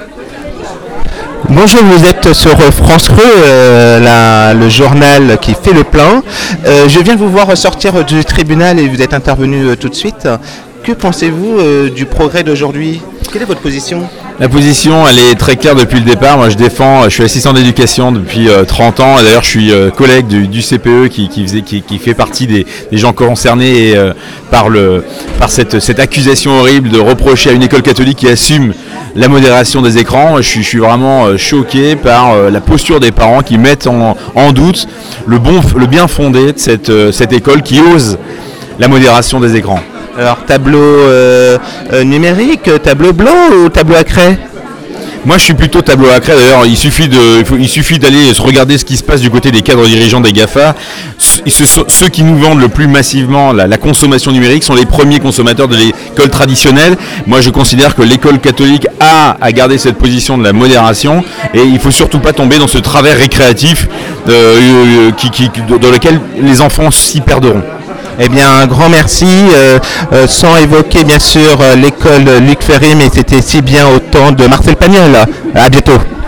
Bonjour, vous êtes sur France Creux, le journal qui fait le plein. Je viens vous voir sortir du tribunal et vous êtes intervenu tout de suite. Que pensez-vous du progrès d'aujourd'hui ? Quelle est votre position ? La position, elle est très claire depuis le départ. Moi, je suis assistant d'éducation depuis 30 ans. Et d'ailleurs, je suis collègue du CPE qui fait partie des gens concernés par cette accusation horrible de reprocher à une école catholique qui assume la modération des écrans. Je suis vraiment choqué par la posture des parents qui mettent en doute le bien fondé de cette école qui ose la modération des écrans. Alors, tableau numérique, tableau blanc ou tableau à craie ? Moi, je suis plutôt tableau à craie. D'ailleurs, il suffit d'aller se regarder ce qui se passe du côté des cadres dirigeants des GAFA. Ceux qui nous vendent le plus massivement la consommation numérique sont les premiers consommateurs de l'école traditionnelle. Moi, je considère que l'école catholique a à garder cette position de la modération et il ne faut surtout pas tomber dans ce travers récréatif dans lequel les enfants s'y perdront. Eh bien, un grand merci, sans évoquer bien sûr l'école Luc Ferry, mais c'était si bien au temps de Marcel Pagnol. À bientôt.